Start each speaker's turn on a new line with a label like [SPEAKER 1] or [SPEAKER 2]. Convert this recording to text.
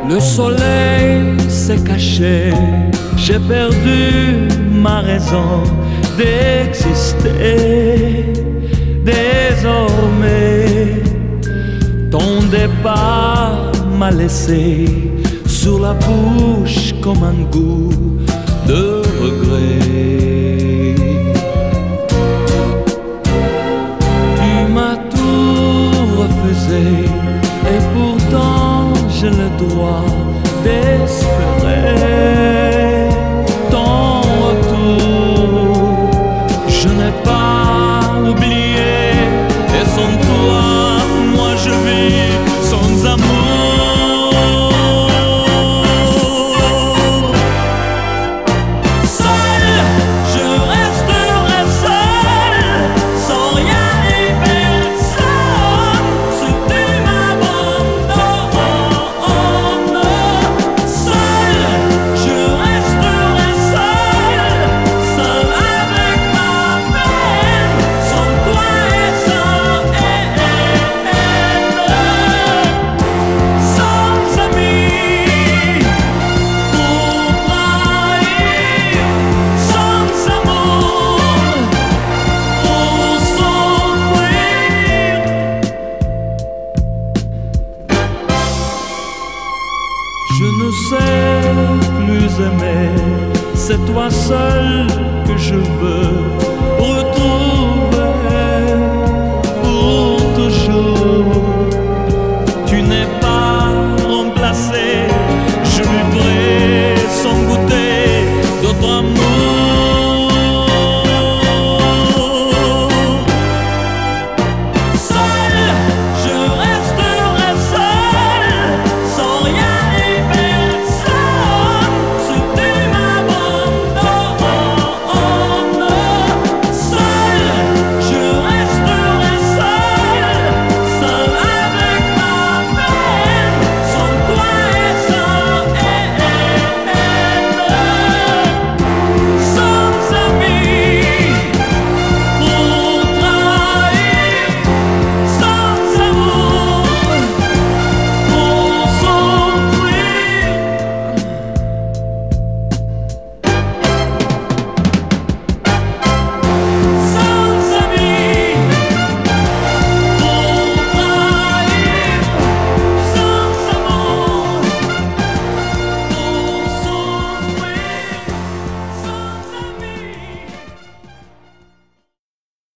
[SPEAKER 1] Le soleil s'est caché, j'ai perdu ma raison d'exister. Désormais, ton départ m'a laissé sur la bouche comme un goût de regret. Tu m'as tout refusé et pourtant j'ai le droit d'espérer ton retour. Je n'ai pas oublié et sans toi, moi je vis sans amour. Seul, je resterai seul, sans rien et personne, si tu m'abandonnes. Seul, je resterai seul, seul avec ma peine, sans toi et sans haine. Sans amis pour trahir, sans amour pour souffrir. Je ne sais plus aimer, c'est toi seul que je veux